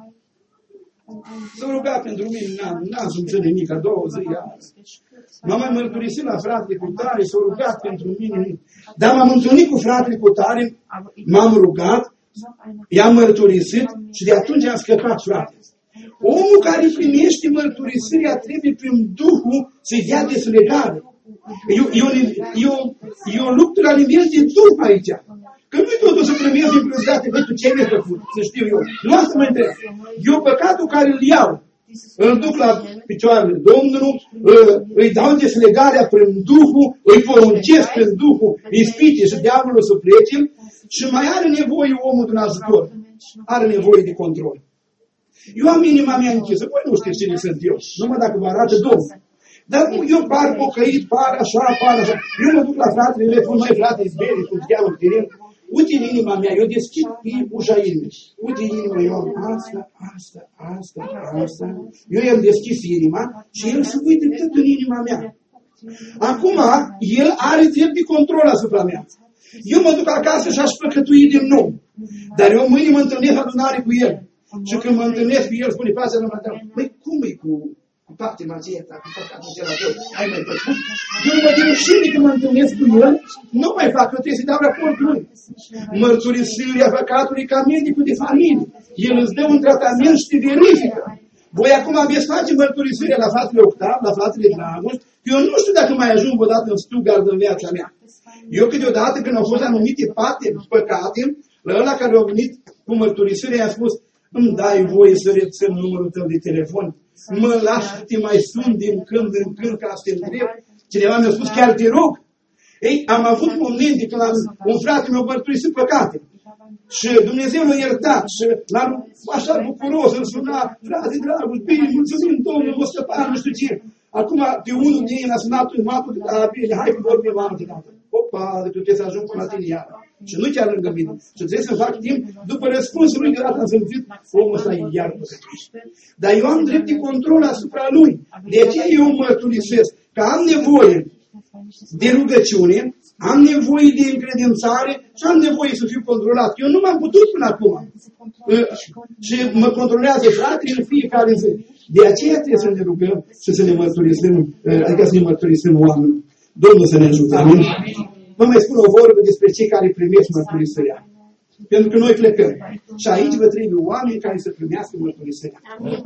S-a rugat pentru mine, n-am simțit nimic, a 2 zile. M-am mai mărturisit la fratele cu tare, s-a rugat pentru mine. Dar m-am întâlnit cu fratele cu tare, m-am rugat, i-am mărturisit și de atunci am scăpat, frate. Omul care primește mărturisirea trebuie prin Duhul să-i dea deslegare. Eu lupt la nivel de Duh aici. Că nu-i totul să primezi imprezitate, băi, tu ce mi-ai făcut, să știu eu. Nu asta mă interesează. Eu păcatul care îl iau, îl duc la picioarele Domnului, îi dau deslegarea prin Duhul, îi poruncesc prin Duhul, ispite și diavolul să plece și mai are nevoie omul de un ajutor. Are nevoie de control. Eu am inima mea închisă, voi nu știți cine sunt eu, numai dacă vă arată Domnul. Dar eu par pocăit, par așa. Eu mă duc la fratele meu, spun, măi frate, izbeli, cum te cheamă în teren. Uite în inima mea, eu deschid ușa inimii. Uite în inima, eu am asta. Eu i-am deschis inima și el se uită tot în inima mea. Acum, el are drept de control asupra mea. Eu mă duc acasă și aș păcătui din nou. Dar eu mâine mă întâlnesc la adunare cu el. Și când mă întâlnesc cu el, spune, frate, nu mă întâlnesc. Măi, cum e cu patima aceea, cu păcatul acela tău? Ai mai făcut? Eu mă de rușine când mă întâlnesc cu el, nu mai fac, eu trebuie să dau raport lui. Mărturisirea păcatului ca medicul de familie. El îți dă un tratament și te verifică. Voi acum aveți face mărturisirea la fratele Octav, la fratele Dragoș, că eu nu știu dacă mai ajung o dată în Stuttgart în viața mea. Eu câteodată când au fost anumite păcate, la ăla care au venit cu mărturisirea, i-a spus, îmi dai voie să rețin numărul tău de telefon, mă lași să te mai sun din când în când ca să te întreb. Cineva mi-a spus, chiar te rog. Ei, am avut momente când un frate mi-a mărturisit păcate. Și Dumnezeu l-a iertat și l-am așa bucuros, îl suna, frate dragul, bine, mulțumim Domnul, mă scăpa, nu știu ce. Acum, pe unul din ei l-a sunat în matul de la bine, hai că vorbim altă dată. Opa, de trebuie să ajung până la tine iară. Și nu chiar lângă mine. Și trebuie să fac timp, după răspunsul lui, deodată am simțit, omul ăsta e iar păcătuit. Dar eu am drept de control asupra lui. De aceea eu mărturisesc că am nevoie de rugăciune, am nevoie de încredințare și am nevoie să fiu controlat. Eu nu m-am putut până acum. Și mă controlează fratele în fiecare zi. De aceea trebuie să ne rugăm și să ne mărturisim, adică să ne mărturisim oamenii. Domnul să ne ajute. Amin? Vă mai spun o vorbă despre cei care primesc mărturisirea. Pentru că noi plecăm. Și aici vă trebuie oameni care să primească mărturisirea.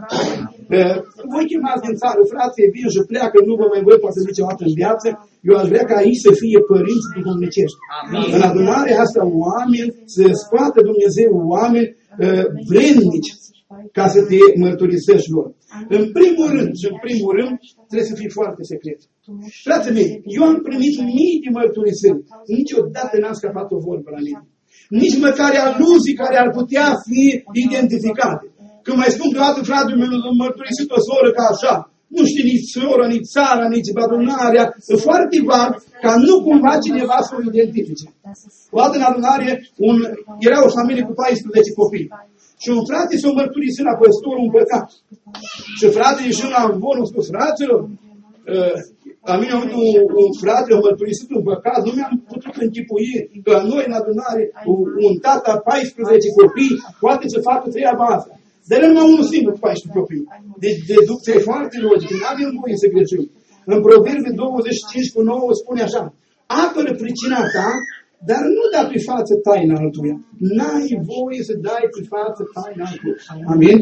Voi chemați din țară, frații, vin și pleacă, nu vă mai voi poate niciodată în viață. Eu aș vrea ca aici să fie părinți duhovnicești. În adunarea asta oameni, să scoată Dumnezeu oameni vrednici ca să te mărturisești lor. În primul rând, trebuie să fii foarte secret. Frații mei, eu am primit mii de mărturisiri. Niciodată n-am scăpat o vorbă la mine. Nici măcar aluzii care ar putea fi identificate. Când mai spun că altul fratele meu a mărturisit o soră ca așa, nu știe nici soră, nici țara, nici adunarea, foarte vag, ca nu cumva cineva să o identifice. O altă în adunare, era o familie cu 14 copii. Și un frate s-a mărturisit la păstorul un păcat. Și fratele ieșind la învon, a spus, fraților, a mine a avut un frate, a mărturisit un păcat, nu mi-am putut închipui că la noi în adunare un tată 14 copii poate să facă treaba asta. Dar el numai unul singur cu 14 copii. Deci deducția e foarte logică, nu avem voie să greșim. În Proverbe 25:9 spune așa: apără pricina ta, dar nu da pe față taina altuia. N-ai voie să dai pe față taina altuia. Amin?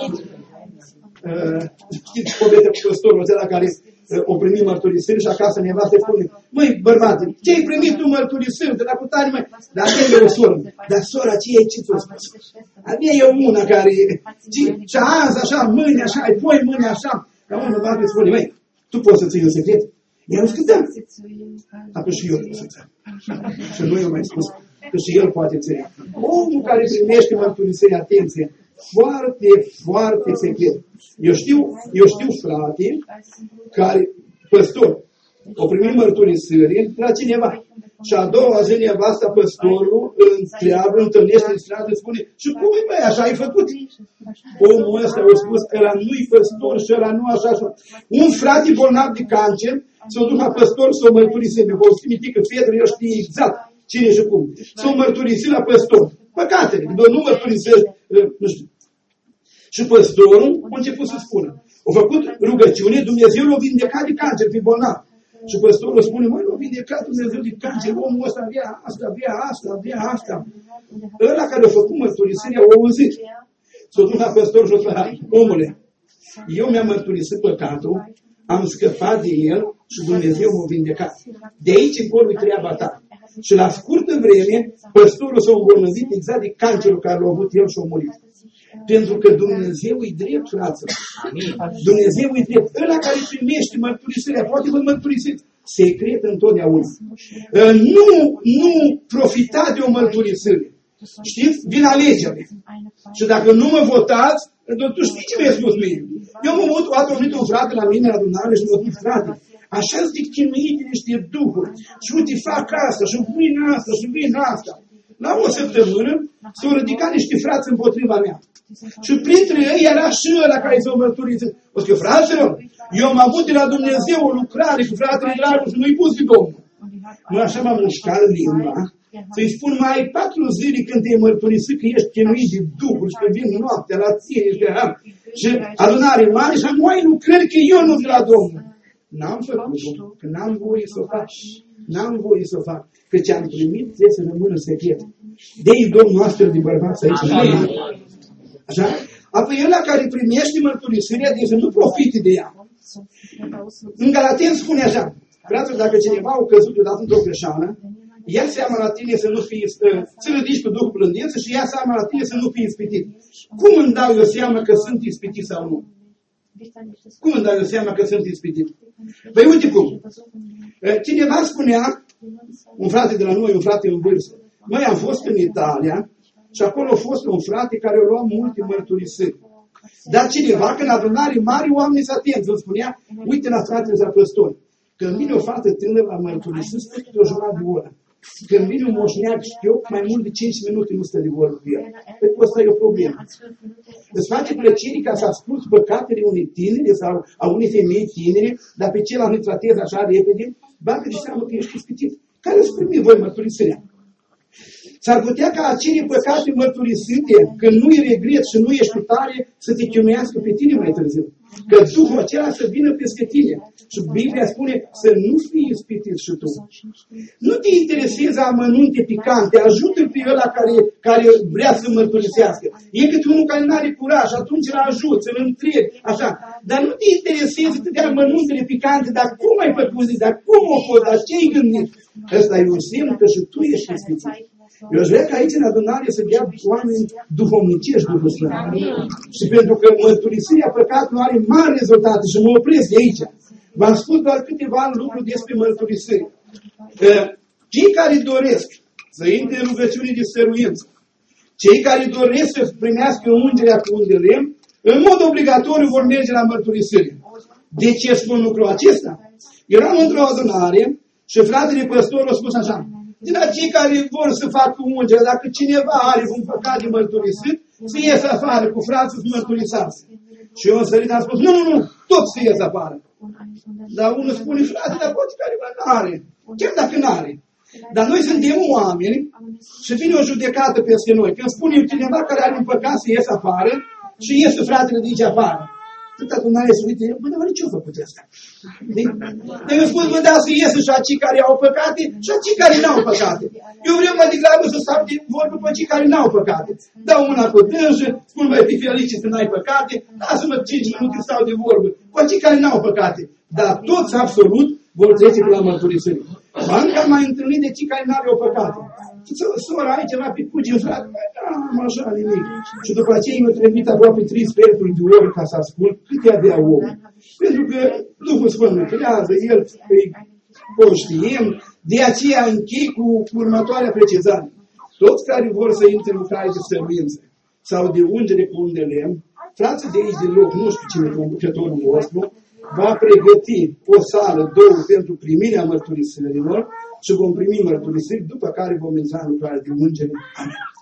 Știți povestea cu păstorul ăla care o primit mărturisiri și acasă nevastă îi spune: măi, bărbate, ce-ai primit tu mărturisiri de la cutare, măi? Dar avea o soră. Dar sora aceea ce ți-a spus? Avea eu una care, și azi așa, mâine așa, apoi mâine așa. Dar unul bate îi spune: măi, tu poți să ții un secret? I-am zis că da. Atunci și eu pot să țin. Și nu i-am mai spus că și el poate ține. Omul care primește mărturisiri, atenție, foarte, foarte secret. Eu știu frate care, păstor, o primit mărturisiri la cineva. Și a doua zi nevasta păstorul îl întreabă, întâlnește în stradă, spune: și cum e, băi, așa ai făcut? Omul ăsta a spus: ăla nu-i păstor și ăla nu așa. Un frate bolnav de cancer s-a dus la păstor să o mărturiseze. Vă simți că fetele eu știe exact cine și cum. S-a mărturisit la păstor. Păcatele, doar nu mărturisesc, nu știu. Și păstorul a început să spună. A făcut rugăciune, Dumnezeu l-a vindecat de cancer, fi bolnav. Și păstorul spune: măi, l-a vindecat Dumnezeu de cancer, omul ăsta avea asta. Ăla care a făcut mărturisirea a auzit. S-a dus la păstor și a spus: omule, eu mi-am mărturisit păcatul, am scăpat de el și Dumnezeu m-a vindecat. De aici încolo e treaba ta. Și la scurtă vreme, păstorul s-a îmbolnăvit exact de cancerul care l-a avut el și a murit. Pentru că Dumnezeu e drept, fraților. Dumnezeu e drept. Ăla care primește mărturisirea, poate vă mărturisiți, secret întotdeauna. Nu profita de o mărturisire. Știți? Vin alegerile. Și dacă nu mă votați, tu știi ce mi-ai spus mie? Eu m-am venit un frate la mine la adunare și m-a zis: frate, așa zic chinuit de niște duhuri. Și uite, fac asta, și vin asta. La o săptămână s-au ridicat niște frați împotriva mea. Și printre ei era și ăla care s-au mărturisit. O zic: fraților, eu am avut de la Dumnezeu o lucrare cu fratele Dragoș și nu-i pus de Domnul. Nu așa m-am mușcat limba, să-i spun: mai ai 4 zile când te-ai mărturisit că ești chinuit de duhuri și că vin noaptea la tine și adunare mare și nu ai lucrări că eu nu de la Domnul. N-am făcut-o, că n-am voie să o fac. N-am voie să o fac. Că ce am primit trebuie să rămână secret. De-i Domnul astfel de bărbați aici. Așa? Apoi ăla care primește mărturisirea, de să nu profite de ea. În Galateni spune așa: fraților, dacă cineva a căzut odată într-o greșeală, ia seama la tine să nu fii, să ridici cu Duhul plângență și ia seama la tine să nu fii ispitit. Cum îmi dau eu seama că sunt ispitit sau nu? Cum îmi dau eu seama că sunt ispitit? Păi uite cum. Cineva spunea, un frate de la noi, un frate în vârstă: noi am fost în Italia și acolo a fost un frate care a luat multe mărturisiri. Dar cineva, când adunare mari, oamenii s-a atenți, îmi spunea: uite la fratele la păstor, când vine o fată tânără la mărturisiri, stă câte o jumătate de oră. Când vine un moșneac, știu, mai mult de 5 minute nu stă de vorbă cu el. Păi ăsta e o problemă. Îți face plăcere ca să asculți păcatele unei tinere sau a unei femei tinere, dar pe celălalt îi tratezi așa repede, bagă de seamă că ești ispitit. Care îți primi voi mărturisirea? S-ar putea ca acele păcate mărturisite, când nu-i regret și nu ești tare, să te chinuiască pe tine mai târziu. Că Duhul acela să vină peste tine. Și Biblia spune să nu fii ispitit și tu. Nu te interesează amănunte picante, ajută pe ăla care vrea să mărturisească. E cât unul care nu are curaj, atunci îl ajut, să-l întrebi, așa. Dar nu te interesează de amănuntele picante, dar cum ai făcut, dar cum o fost, dar ce-ai gândit? Ăsta e un semn că și tu ești ispitit. Eu aș vrea că aici în adunare să dea oameni duhovnicești Duhul Sfânt. Și pentru că mărturisirea păcatului are mari rezultate și mă opresc de aici. V-am spus doar câteva lucruri despre mărturisire. Cei care doresc să intre în rugăciune de stăruință, cei care doresc să primească ungerea cu un de lemn, în mod obligatoriu vor merge la mărturisire. De ce spun lucrul acesta? Eram într-o adunare și fratele păstor a spus așa: din la cei care vor să facă ungerea, dacă cineva are un păcat de mărturisit, să ies afară cu frații să mărturisească. Și eu în sărit am spus: nu, tot să ies afară. Dar unul spune, frate, dar poate careva n-are. Chiar dacă n-are. Dar noi suntem oameni și vine o judecată peste noi. Când spune cineva care are un păcat să ies afară și iese fratele de aici afară. Tot adunarea se uite, bă, dar ce-a făcut ăsta? Dar eu spun, bă, da, să iese și acei care au păcate și acei care n-au păcate. Eu vreau mai degrabă să stau de vorbă pe cei care n-au păcate. Dau mâna pe dânsă, spun, băi, fi fericit să n-ai păcate, lasă-mă 5 minute stau de vorbă cu acei care n-au păcate. Dar toți absolut vor trece pe la mărturisire. Ba încă am mai întâlnit de cei care n-aveau păcate. Sora, ai ceva pe cugin, frate? Da, am așa, nimic. Și după aceea eu trebuie aproape 3 sferturi de ori ca să ascult cât e avea om. Pentru că Duhul Sfânt lucrează, El îi conștient. De aceea închei cu următoarea precizare. Toți care vor să intre în lucrare de stăruință sau de ungere cu un de lemn, frații de aici din loc, nu știu cine e conducătorul vostru, va pregăti o sală, 2 pentru primirea mărturisirilor și vom primi mărturisiri, după care vom intra în lucrarea de ungere. Amin.